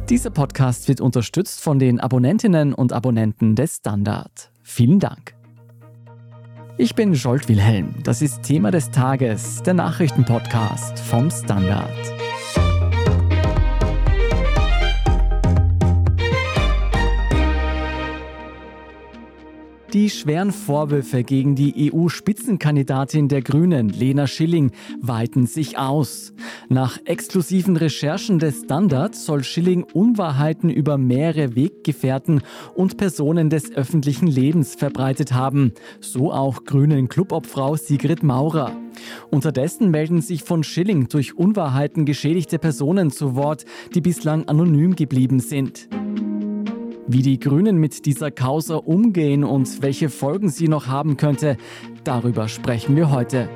Dieser Podcast wird unterstützt von den Abonnentinnen und Abonnenten des Standard. Vielen Dank. Ich bin Jolt Wilhelm. Das ist Thema des Tages, der Nachrichtenpodcast vom Standard. Die schweren Vorwürfe gegen die EU-Spitzenkandidatin der Grünen, Lena Schilling, weiten sich aus. Nach exklusiven Recherchen des Standard soll Schilling Unwahrheiten über mehrere Weggefährten und Personen des öffentlichen Lebens verbreitet haben. So auch Grünen-Clubobfrau Sigrid Maurer. Unterdessen melden sich von Schilling durch Unwahrheiten geschädigte Personen zu Wort, die bislang anonym geblieben sind. Wie die Grünen mit dieser Causa umgehen und welche Folgen sie noch haben könnte, darüber sprechen wir heute.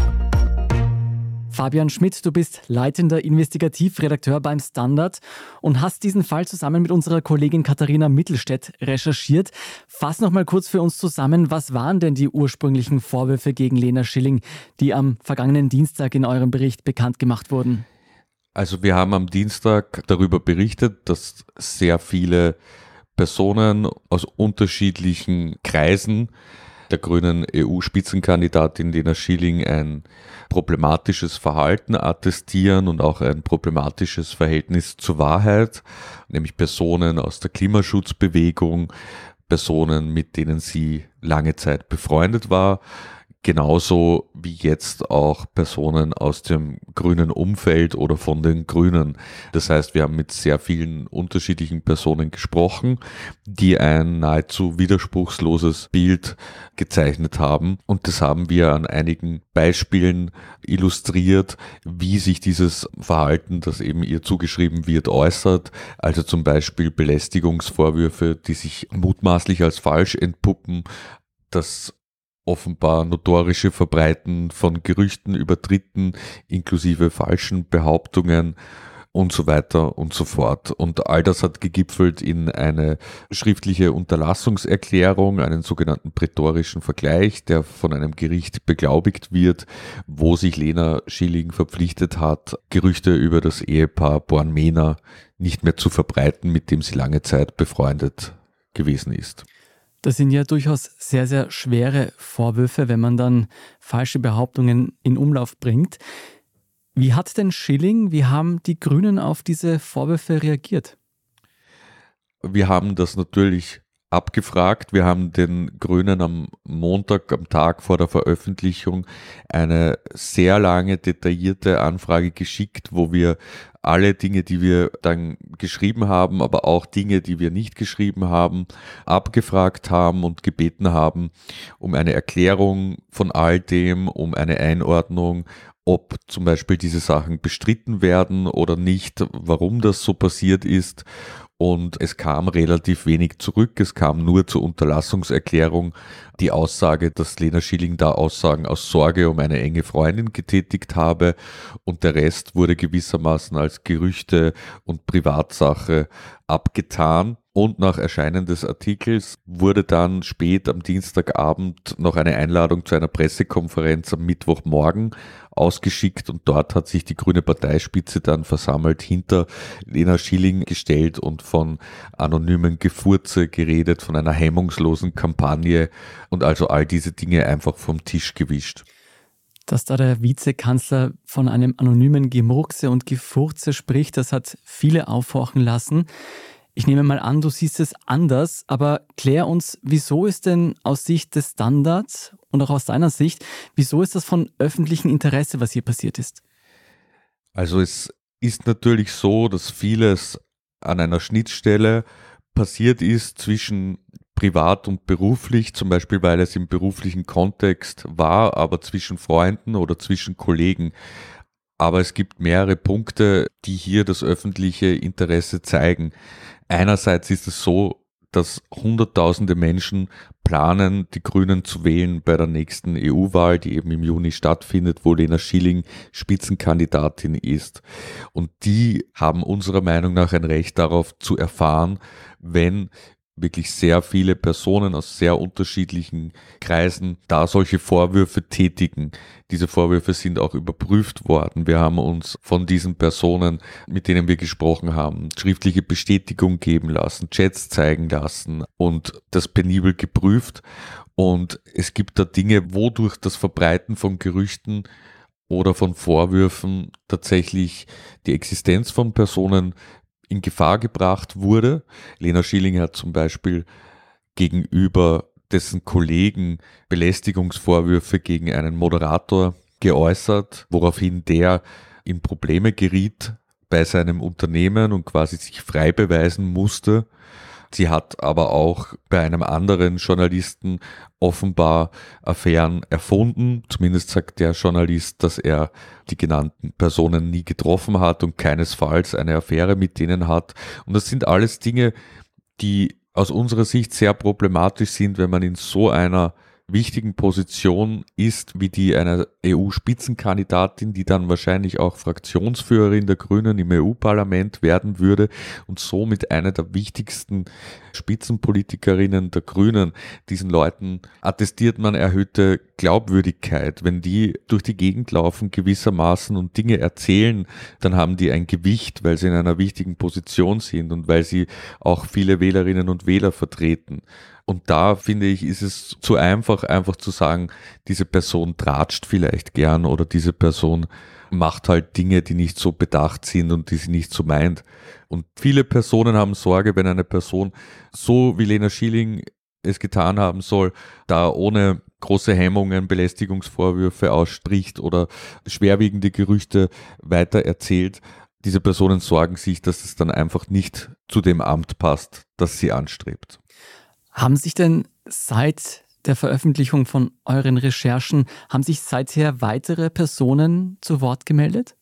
Fabian Schmidt, du bist leitender Investigativredakteur beim Standard und hast diesen Fall zusammen mit unserer Kollegin Katharina Mittelstädt recherchiert. Fass noch mal kurz für uns zusammen, was waren denn die ursprünglichen Vorwürfe gegen Lena Schilling, die am vergangenen Dienstag in eurem Bericht bekannt gemacht wurden? Also wir haben am Dienstag darüber berichtet, dass sehr viele Personen aus unterschiedlichen Kreisen der grünen EU-Spitzenkandidatin Lena Schilling ein problematisches Verhalten attestieren und auch ein problematisches Verhältnis zur Wahrheit, nämlich Personen aus der Klimaschutzbewegung, Personen, mit denen sie lange Zeit befreundet war, genauso wie jetzt auch Personen aus dem grünen Umfeld oder von den Grünen. Das heißt, wir haben mit sehr vielen unterschiedlichen Personen gesprochen, die ein nahezu widerspruchsloses Bild gezeichnet haben. Und das haben wir an einigen Beispielen illustriert, wie sich dieses Verhalten, das eben ihr zugeschrieben wird, äußert. Also zum Beispiel Belästigungsvorwürfe, die sich mutmaßlich als falsch entpuppen, das offenbar notorische Verbreiten von Gerüchten über Dritten inklusive falschen Behauptungen und so weiter und so fort. Und all das hat gegipfelt in eine schriftliche Unterlassungserklärung, einen sogenannten prätorischen Vergleich, der von einem Gericht beglaubigt wird, wo sich Lena Schilling verpflichtet hat, Gerüchte über das Ehepaar Born-Mehner nicht mehr zu verbreiten, mit dem sie lange Zeit befreundet gewesen ist. Das sind ja durchaus sehr, sehr schwere Vorwürfe, wenn man dann falsche Behauptungen in Umlauf bringt. Wie hat denn Schilling, wie haben die Grünen auf diese Vorwürfe reagiert? Wir haben das natürlich abgefragt. Wir haben den Grünen am Montag, am Tag vor der Veröffentlichung, eine sehr lange, detaillierte Anfrage geschickt, wo wir alle Dinge, die wir dann geschrieben haben, aber auch Dinge, die wir nicht geschrieben haben, abgefragt haben und gebeten haben um eine Erklärung von all dem, um eine Einordnung, ob zum Beispiel diese Sachen bestritten werden oder nicht, warum das so passiert ist. Und es kam relativ wenig zurück. Es kam nur zur Unterlassungserklärung die Aussage, dass Lena Schilling da Aussagen aus Sorge um eine enge Freundin getätigt habe, und der Rest wurde gewissermaßen als Gerüchte und Privatsache abgetan. Und nach Erscheinen des Artikels wurde dann spät am Dienstagabend noch eine Einladung zu einer Pressekonferenz am Mittwochmorgen ausgeschickt, und dort hat sich die grüne Parteispitze dann versammelt hinter Lena Schilling gestellt und von anonymen Gefurze geredet, von einer hemmungslosen Kampagne und also all diese Dinge einfach vom Tisch gewischt. Dass da der Vizekanzler von einem anonymen Gemurkse und Gefurze spricht, das hat viele aufhorchen lassen. Ich nehme mal an, du siehst es anders, aber klär uns, wieso ist denn aus Sicht des Standards und auch aus deiner Sicht, wieso ist das von öffentlichem Interesse, was hier passiert ist? Also es ist natürlich so, dass vieles an einer Schnittstelle passiert ist zwischen privat und beruflich, zum Beispiel weil es im beruflichen Kontext war, aber zwischen Freunden oder zwischen Kollegen. Aber es gibt mehrere Punkte, die hier das öffentliche Interesse zeigen. Einerseits ist es so, dass Hunderttausende Menschen planen, die Grünen zu wählen bei der nächsten EU-Wahl, die eben im Juni stattfindet, wo Lena Schilling Spitzenkandidatin ist. Und die haben unserer Meinung nach ein Recht darauf zu erfahren, wenn wirklich sehr viele Personen aus sehr unterschiedlichen Kreisen da solche Vorwürfe tätigen. Diese Vorwürfe sind auch überprüft worden. Wir haben uns von diesen Personen, mit denen wir gesprochen haben, schriftliche Bestätigung geben lassen, Chats zeigen lassen und das penibel geprüft. Und es gibt da Dinge, wodurch das Verbreiten von Gerüchten oder von Vorwürfen tatsächlich die Existenz von Personen in Gefahr gebracht wurde. Lena Schilling hat zum Beispiel gegenüber dessen Kollegen Belästigungsvorwürfe gegen einen Moderator geäußert, woraufhin der in Probleme geriet bei seinem Unternehmen und quasi sich frei beweisen musste. Sie hat aber auch bei einem anderen Journalisten offenbar Affären erfunden. Zumindest sagt der Journalist, dass er die genannten Personen nie getroffen hat und keinesfalls eine Affäre mit denen hat. Und das sind alles Dinge, die aus unserer Sicht sehr problematisch sind, wenn man in so einer wichtigen Position ist, wie die einer EU-Spitzenkandidatin, die dann wahrscheinlich auch Fraktionsführerin der Grünen im EU-Parlament werden würde und somit eine der wichtigsten Spitzenpolitikerinnen der Grünen. Diesen Leuten attestiert man erhöhte Glaubwürdigkeit. Wenn die durch die Gegend laufen gewissermaßen und Dinge erzählen, dann haben die ein Gewicht, weil sie in einer wichtigen Position sind und weil sie auch viele Wählerinnen und Wähler vertreten. Und da, finde ich, ist es zu einfach zu sagen, diese Person tratscht vielleicht gern oder diese Person macht halt Dinge, die nicht so bedacht sind und die sie nicht so meint. Und viele Personen haben Sorge, wenn eine Person, so wie Lena Schilling es getan haben soll, da ohne große Hemmungen Belästigungsvorwürfe ausspricht oder schwerwiegende Gerüchte weiter erzählt. Diese Personen sorgen sich, dass es dann einfach nicht zu dem Amt passt, das sie anstrebt. Haben sich denn seit der Veröffentlichung von euren Recherchen, haben sich seither weitere Personen zu Wort gemeldet?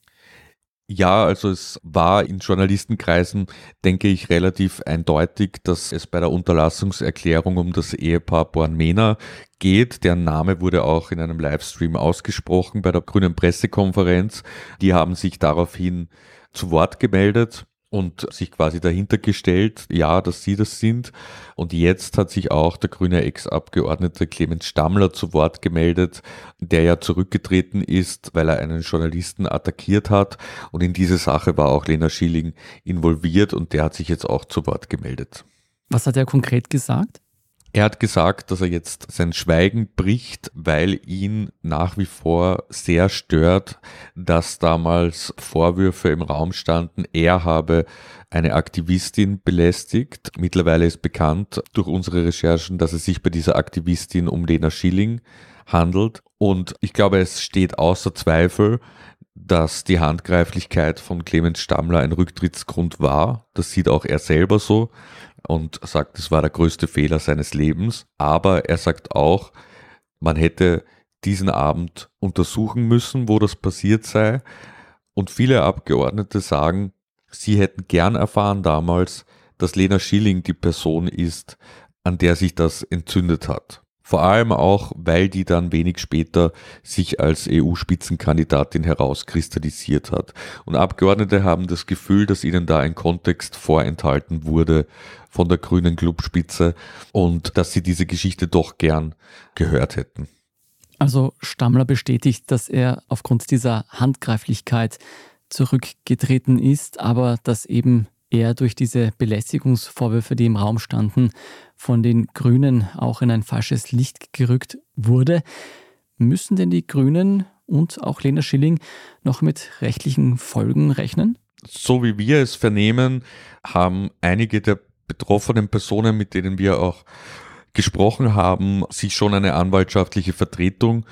Ja, also es war in Journalistenkreisen, denke ich, relativ eindeutig, dass es bei der Unterlassungserklärung um das Ehepaar Born-Mehner geht. Deren Name wurde auch in einem Livestream ausgesprochen bei der Grünen Pressekonferenz. Die haben sich daraufhin zu Wort gemeldet und sich quasi dahinter gestellt, ja, dass sie das sind. Und jetzt hat sich auch der grüne Ex-Abgeordnete Clemens Stammler zu Wort gemeldet, der ja zurückgetreten ist, weil er einen Journalisten attackiert hat. Und in diese Sache war auch Lena Schilling involviert und der hat sich jetzt auch zu Wort gemeldet. Was hat er konkret gesagt? Er hat gesagt, dass er jetzt sein Schweigen bricht, weil ihn nach wie vor sehr stört, dass damals Vorwürfe im Raum standen, er habe eine Aktivistin belästigt. Mittlerweile ist bekannt durch unsere Recherchen, dass es sich bei dieser Aktivistin um Lena Schilling handelt. Und ich glaube, es steht außer Zweifel, dass die Handgreiflichkeit von Clemens Stammler ein Rücktrittsgrund war. Das sieht auch er selber so und sagt, es war der größte Fehler seines Lebens. Aber er sagt auch, man hätte diesen Abend untersuchen müssen, wo das passiert sei. Und viele Abgeordnete sagen, sie hätten gern erfahren damals, dass Lena Schilling die Person ist, an der sich das entzündet hat. Vor allem auch, weil die dann wenig später sich als EU-Spitzenkandidatin herauskristallisiert hat. Und Abgeordnete haben das Gefühl, dass ihnen da ein Kontext vorenthalten wurde von der grünen Clubspitze und dass sie diese Geschichte doch gern gehört hätten. Also Stammler bestätigt, dass er aufgrund dieser Handgreiflichkeit zurückgetreten ist, aber dass eben er durch diese Belästigungsvorwürfe, die im Raum standen, von den Grünen auch in ein falsches Licht gerückt wurde. Müssen denn die Grünen und auch Lena Schilling noch mit rechtlichen Folgen rechnen? So wie wir es vernehmen, haben einige der betroffenen Personen, mit denen wir auch gesprochen haben, sich schon eine anwaltschaftliche Vertretung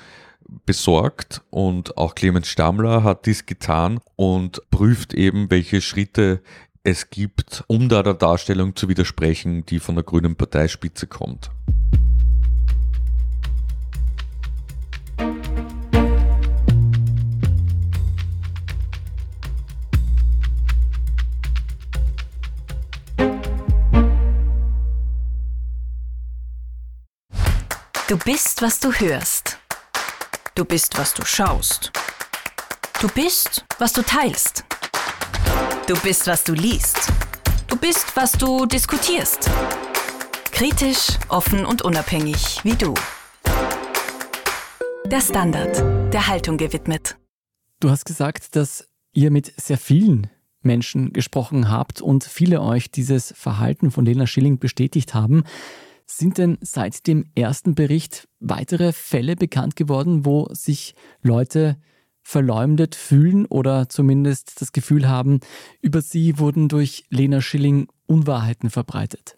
besorgt und auch Clemens Stammler hat dies getan und prüft eben, welche Schritte es gibt, um da der Darstellung zu widersprechen, die von der grünen Parteispitze kommt. Du bist, was du hörst. Du bist, was du schaust. Du bist, was du teilst. Du bist, was du liest. Du bist, was du diskutierst. Kritisch, offen und unabhängig wie du. Der Standard, der Haltung gewidmet. Du hast gesagt, dass ihr mit sehr vielen Menschen gesprochen habt und viele euch dieses Verhalten von Lena Schilling bestätigt haben. Sind denn seit dem ersten Bericht weitere Fälle bekannt geworden, wo sich Leute verleumdet fühlen oder zumindest das Gefühl haben, über sie wurden durch Lena Schilling Unwahrheiten verbreitet?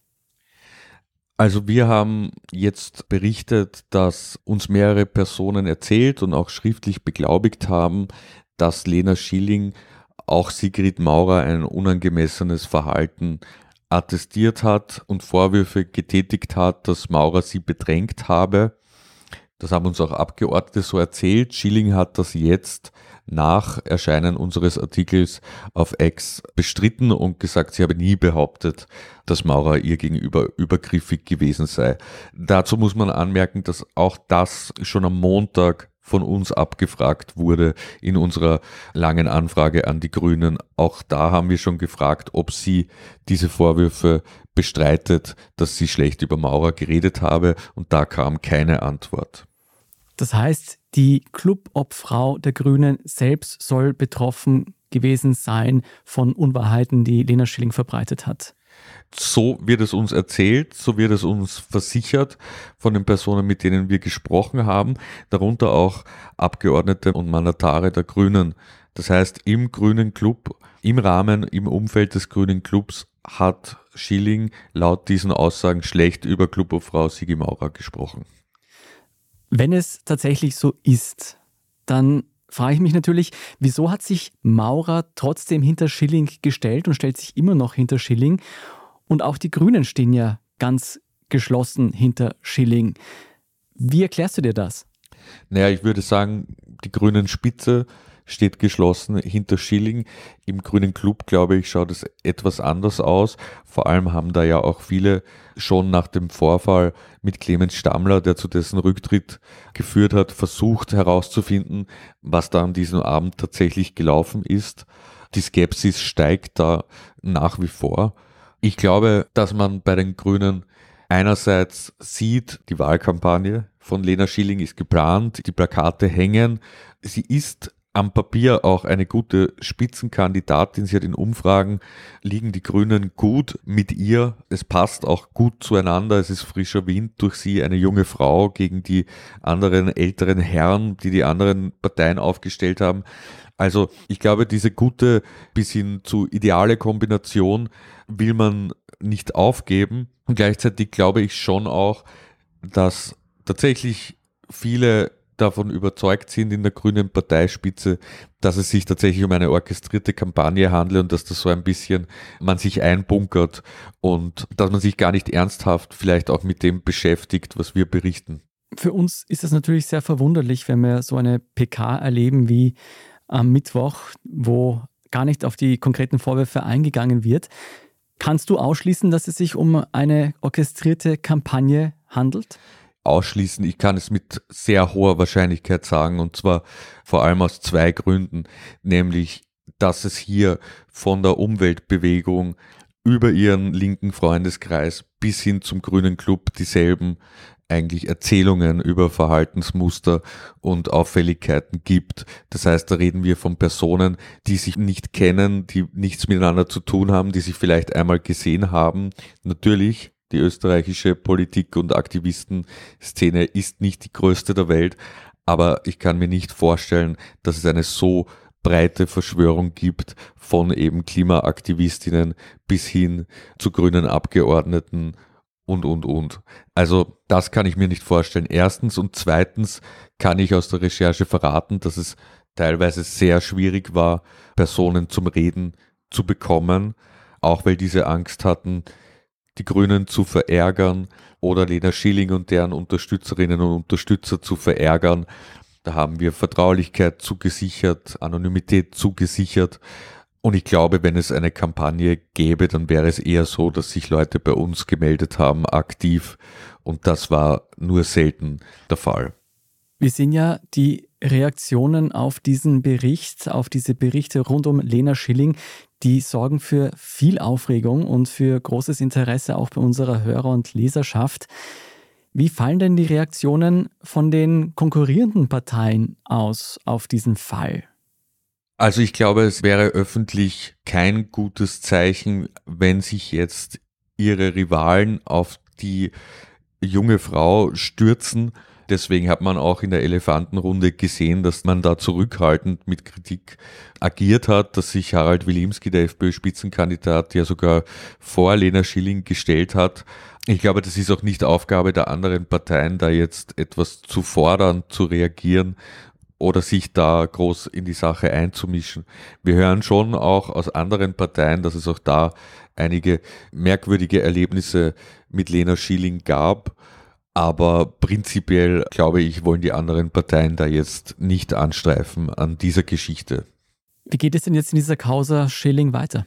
Also wir haben jetzt berichtet, dass uns mehrere Personen erzählt und auch schriftlich beglaubigt haben, dass Lena Schilling auch Sigrid Maurer ein unangemessenes Verhalten attestiert hat und Vorwürfe getätigt hat, dass Maurer sie bedrängt habe. Das haben uns auch Abgeordnete so erzählt. Schilling hat das jetzt nach Erscheinen unseres Artikels auf X bestritten und gesagt, sie habe nie behauptet, dass Maurer ihr gegenüber übergriffig gewesen sei. Dazu muss man anmerken, dass auch das schon am Montag von uns abgefragt wurde in unserer langen Anfrage an die Grünen. Auch da haben wir schon gefragt, ob sie diese Vorwürfe bestreitet, dass sie schlecht über Maurer geredet habe, und da kam keine Antwort. Das heißt, die Clubobfrau der Grünen selbst soll betroffen gewesen sein von Unwahrheiten, die Lena Schilling verbreitet hat. So wird es uns erzählt, so wird es uns versichert von den Personen, mit denen wir gesprochen haben, darunter auch Abgeordnete und Mandatare der Grünen. Das heißt, im Grünen Club, im Umfeld des Grünen Clubs hat Schilling laut diesen Aussagen schlecht über Clubobfrau Sigi Maurer gesprochen. Wenn es tatsächlich so ist, dann frage ich mich natürlich, wieso hat sich Maurer trotzdem hinter Schilling gestellt und stellt sich immer noch hinter Schilling? Und auch die Grünen stehen ja ganz geschlossen hinter Schilling. Wie erklärst du dir das? Naja, ich würde sagen, die Grünen Spitze steht geschlossen hinter Schilling. Im Grünen Club, glaube ich, schaut es etwas anders aus. Vor allem haben da ja auch viele schon nach dem Vorfall mit Clemens Stammler, der zu dessen Rücktritt geführt hat, versucht herauszufinden, was da an diesem Abend tatsächlich gelaufen ist. Die Skepsis steigt da nach wie vor. Ich glaube, dass man bei den Grünen einerseits sieht, die Wahlkampagne von Lena Schilling ist geplant, die Plakate hängen. Sie ist am Papier auch eine gute Spitzenkandidatin. Sie hat in Umfragen, liegen die Grünen gut mit ihr. Es passt auch gut zueinander. Es ist frischer Wind durch sie, eine junge Frau gegen die anderen älteren Herren, die die anderen Parteien aufgestellt haben. Also ich glaube, diese gute bis hin zu ideale Kombination will man nicht aufgeben. Und gleichzeitig glaube ich schon auch, dass tatsächlich viele davon überzeugt sind in der grünen Parteispitze, dass es sich tatsächlich um eine orchestrierte Kampagne handelt und dass das so ein bisschen man sich einbunkert und dass man sich gar nicht ernsthaft vielleicht auch mit dem beschäftigt, was wir berichten. Für uns ist es natürlich sehr verwunderlich, wenn wir so eine PK erleben wie am Mittwoch, wo gar nicht auf die konkreten Vorwürfe eingegangen wird. Kannst du ausschließen, dass es sich um eine orchestrierte Kampagne handelt? Ausschließen, ich kann es mit sehr hoher Wahrscheinlichkeit sagen, und zwar vor allem aus zwei Gründen, nämlich, dass es hier von der Umweltbewegung über ihren linken Freundeskreis bis hin zum Grünen Club dieselben eigentlich Erzählungen über Verhaltensmuster und Auffälligkeiten gibt. Das heißt, da reden wir von Personen, die sich nicht kennen, die nichts miteinander zu tun haben, die sich vielleicht einmal gesehen haben. Natürlich, die österreichische Politik- und Aktivistenszene ist nicht die größte der Welt, aber ich kann mir nicht vorstellen, dass es eine so breite Verschwörung gibt von eben Klimaaktivistinnen bis hin zu grünen Abgeordneten und. Also das kann ich mir nicht vorstellen. Erstens, und zweitens kann ich aus der Recherche verraten, dass es teilweise sehr schwierig war, Personen zum Reden zu bekommen, auch weil diese Angst hatten, die Grünen zu verärgern oder Lena Schilling und deren Unterstützerinnen und Unterstützer zu verärgern. Da haben wir Vertraulichkeit zugesichert, Anonymität zugesichert. Und ich glaube, wenn es eine Kampagne gäbe, dann wäre es eher so, dass sich Leute bei uns gemeldet haben, aktiv. Und das war nur selten der Fall. Wir sehen ja die Reaktionen auf diesen Bericht, auf diese Berichte rund um Lena Schilling, die sorgen für viel Aufregung und für großes Interesse auch bei unserer Hörer- und Leserschaft. Wie fallen denn die Reaktionen von den konkurrierenden Parteien aus auf diesen Fall? Also ich glaube, es wäre öffentlich kein gutes Zeichen, wenn sich jetzt ihre Rivalen auf die junge Frau stürzen. Deswegen hat man auch in der Elefantenrunde gesehen, dass man da zurückhaltend mit Kritik agiert hat, dass sich Harald Wilimski, der FPÖ-Spitzenkandidat, ja sogar vor Lena Schilling gestellt hat. Ich glaube, das ist auch nicht Aufgabe der anderen Parteien, da jetzt etwas zu fordern, zu reagieren oder sich da groß in die Sache einzumischen. Wir hören schon auch aus anderen Parteien, dass es auch da einige merkwürdige Erlebnisse mit Lena Schilling gab. Aber prinzipiell, glaube ich, wollen die anderen Parteien da jetzt nicht anstreifen an dieser Geschichte. Wie geht es denn jetzt in dieser Causa Schilling weiter?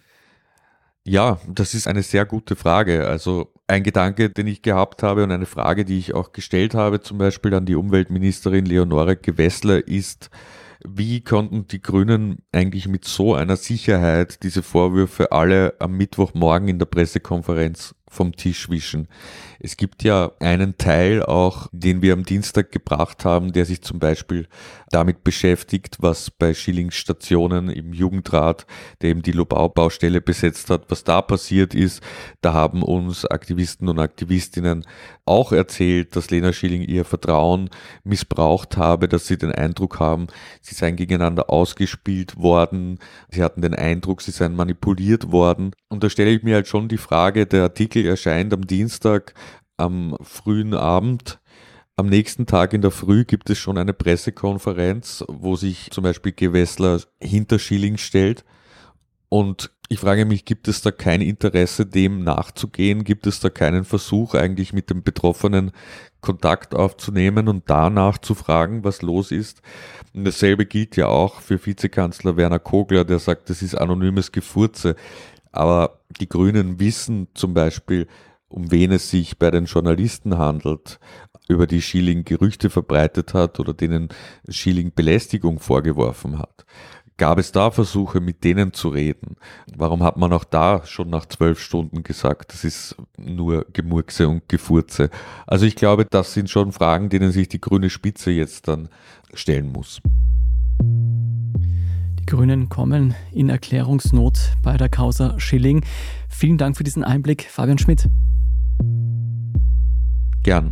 Ja, das ist eine sehr gute Frage. Also ein Gedanke, den ich gehabt habe und eine Frage, die ich auch gestellt habe, zum Beispiel an die Umweltministerin Leonore Gewessler, ist, wie konnten die Grünen eigentlich mit so einer Sicherheit diese Vorwürfe alle am Mittwochmorgen in der Pressekonferenz vom Tisch wischen? Es gibt ja einen Teil auch, den wir am Dienstag gebracht haben, der sich zum Beispiel damit beschäftigt, was bei Schillings Stationen im Jugendrat, der eben die Lobau-Baustelle besetzt hat, was da passiert ist. Da haben uns Aktivisten und Aktivistinnen auch erzählt, dass Lena Schilling ihr Vertrauen missbraucht habe, dass sie den Eindruck haben, sie seien gegeneinander ausgespielt worden. Sie hatten den Eindruck, sie seien manipuliert worden. Und da stelle ich mir halt schon die Frage, der Artikel erscheint am Dienstag am frühen Abend. Am nächsten Tag in der Früh gibt es schon eine Pressekonferenz, wo sich zum Beispiel Gewessler hinter Schilling stellt. Und ich frage mich, gibt es da kein Interesse, dem nachzugehen? Gibt es da keinen Versuch, eigentlich mit dem Betroffenen Kontakt aufzunehmen und danach zu fragen, was los ist? Und dasselbe gilt ja auch für Vizekanzler Werner Kogler, der sagt, das ist anonymes Gefurze. Aber die Grünen wissen zum Beispiel, um wen es sich bei den Journalisten handelt, über die Schilling Gerüchte verbreitet hat oder denen Schilling Belästigung vorgeworfen hat. Gab es da Versuche, mit denen zu reden? Warum hat man auch da schon nach 12 Stunden gesagt, das ist nur Gemurkse und Gefurze? Also ich glaube, das sind schon Fragen, denen sich die grüne Spitze jetzt dann stellen muss. Die Grünen kommen in Erklärungsnot bei der Causa Schilling. Vielen Dank für diesen Einblick, Fabian Schmidt. Gern.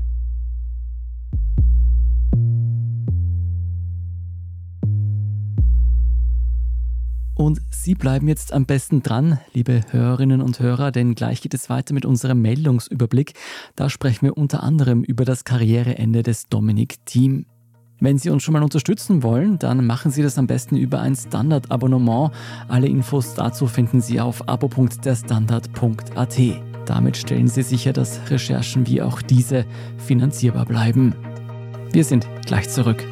Und Sie bleiben jetzt am besten dran, liebe Hörerinnen und Hörer, denn gleich geht es weiter mit unserem Meldungsüberblick. Da sprechen wir unter anderem über das Karriereende des Dominik Thiem. Wenn Sie uns schon mal unterstützen wollen, dann machen Sie das am besten über ein Standard-Abonnement. Alle Infos dazu finden Sie auf abo.derstandard.at. Damit stellen Sie sicher, dass Recherchen wie auch diese finanzierbar bleiben. Wir sind gleich zurück.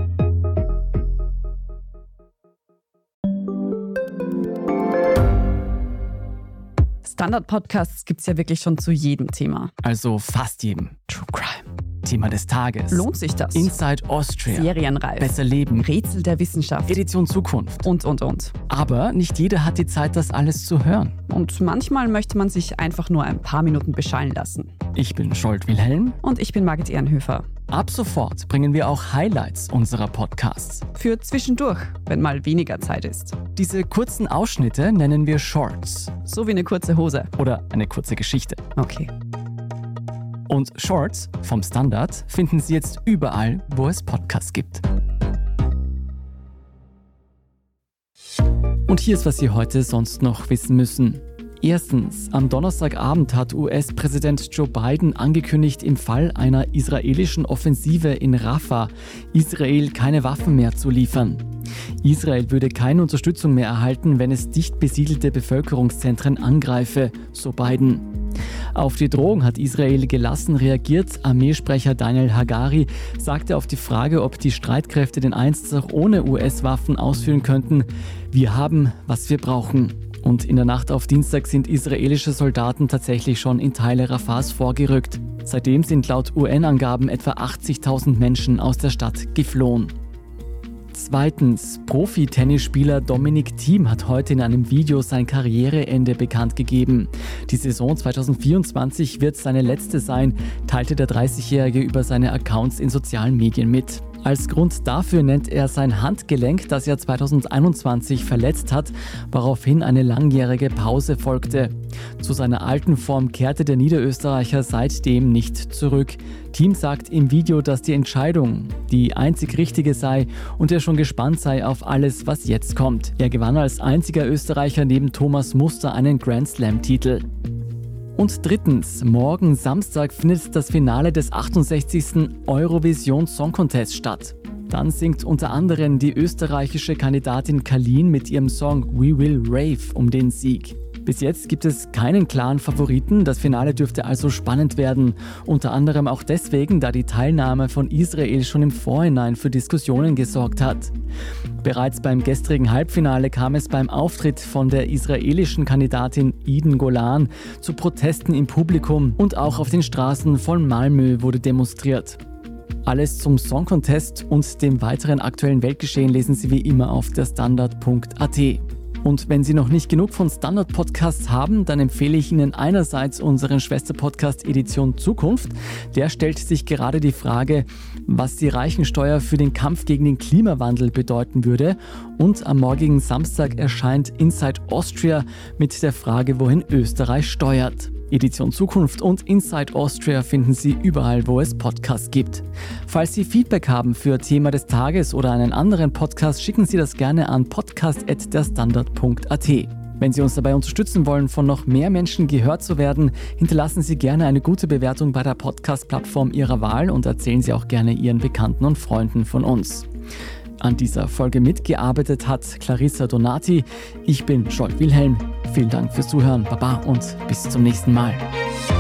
Standard-Podcasts gibt es ja wirklich schon zu jedem Thema. Also fast jedem. True Crime. Thema des Tages. Lohnt sich das? Inside Austria. Serienreif. Besser leben. Rätsel der Wissenschaft. Edition Zukunft. Und. Aber nicht jeder hat die Zeit, das alles zu hören. Und manchmal möchte man sich einfach nur ein paar Minuten beschallen lassen. Ich bin Scholt Wilhelm. Und ich bin Margit Ehrenhöfer. Ab sofort bringen wir auch Highlights unserer Podcasts. Für zwischendurch, wenn mal weniger Zeit ist. Diese kurzen Ausschnitte nennen wir Shorts. So wie eine kurze Hose. Oder eine kurze Geschichte. Okay. Und Shorts vom Standard finden Sie jetzt überall, wo es Podcasts gibt. Und hier ist, was Sie heute sonst noch wissen müssen. Erstens, am Donnerstagabend hat US-Präsident Joe Biden angekündigt, im Fall einer israelischen Offensive in Rafah Israel keine Waffen mehr zu liefern. Israel würde keine Unterstützung mehr erhalten, wenn es dicht besiedelte Bevölkerungszentren angreife, so Biden. Auf die Drohung hat Israel gelassen reagiert. Armeesprecher Daniel Hagari sagte auf die Frage, ob die Streitkräfte den Einsatz auch ohne US-Waffen ausführen könnten: Wir haben, was wir brauchen. Und in der Nacht auf Dienstag sind israelische Soldaten tatsächlich schon in Teile Rafahs vorgerückt. Seitdem sind laut UN-Angaben etwa 80.000 Menschen aus der Stadt geflohen. Zweitens, Profi-Tennisspieler Dominic Thiem hat heute in einem Video sein Karriereende bekannt gegeben. Die Saison 2024 wird seine letzte sein, teilte der 30-Jährige über seine Accounts in sozialen Medien mit. Als Grund dafür nennt er sein Handgelenk, das er 2021 verletzt hat, woraufhin eine langjährige Pause folgte. Zu seiner alten Form kehrte der Niederösterreicher seitdem nicht zurück. Thiem sagt im Video, dass die Entscheidung die einzig richtige sei und er schon gespannt sei auf alles, was jetzt kommt. Er gewann als einziger Österreicher neben Thomas Muster einen Grand Slam-Titel. Und drittens, morgen Samstag findet das Finale des 68. Eurovision Song Contest statt. Dann singt unter anderem die österreichische Kandidatin Kalin mit ihrem Song We Will Rave um den Sieg. Bis jetzt gibt es keinen klaren Favoriten, das Finale dürfte also spannend werden. Unter anderem auch deswegen, da die Teilnahme von Israel schon im Vorhinein für Diskussionen gesorgt hat. Bereits beim gestrigen Halbfinale kam es beim Auftritt von der israelischen Kandidatin Eden Golan zu Protesten im Publikum und auch auf den Straßen von Malmö wurde demonstriert. Alles zum Song Contest und dem weiteren aktuellen Weltgeschehen lesen Sie wie immer auf derstandard.at. Und wenn Sie noch nicht genug von Standard-Podcasts haben, dann empfehle ich Ihnen einerseits unseren Schwester-Podcast Edition Zukunft. Der stellt sich gerade die Frage, was die Reichensteuer für den Kampf gegen den Klimawandel bedeuten würde. Und am morgigen Samstag erscheint Inside Austria mit der Frage, wohin Österreich steuert. Edition Zukunft und Inside Austria finden Sie überall, wo es Podcasts gibt. Falls Sie Feedback haben für Thema des Tages oder einen anderen Podcast, schicken Sie das gerne an podcast@derstandard.at. Wenn Sie uns dabei unterstützen wollen, von noch mehr Menschen gehört zu werden, hinterlassen Sie gerne eine gute Bewertung bei der Podcast-Plattform Ihrer Wahl und erzählen Sie auch gerne Ihren Bekannten und Freunden von uns. An dieser Folge mitgearbeitet hat Clarissa Donati. Ich bin Scholt Wilhelm. Vielen Dank fürs Zuhören. Baba und bis zum nächsten Mal.